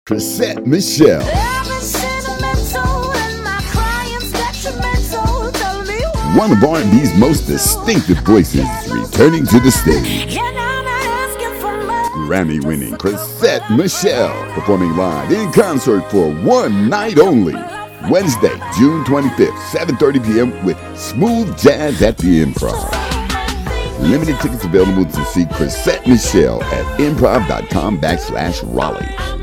Chrisette Michele. One of R&B's most distinctive voices returning to the stage. Grammy-winning Chrisette Michele performing live in concert for one night only. Wednesday, June 25th, 7:30 p.m. with Smooth Jazz at the Improv. Limited tickets available to see Chrisette Michele at improv.com/Raleigh.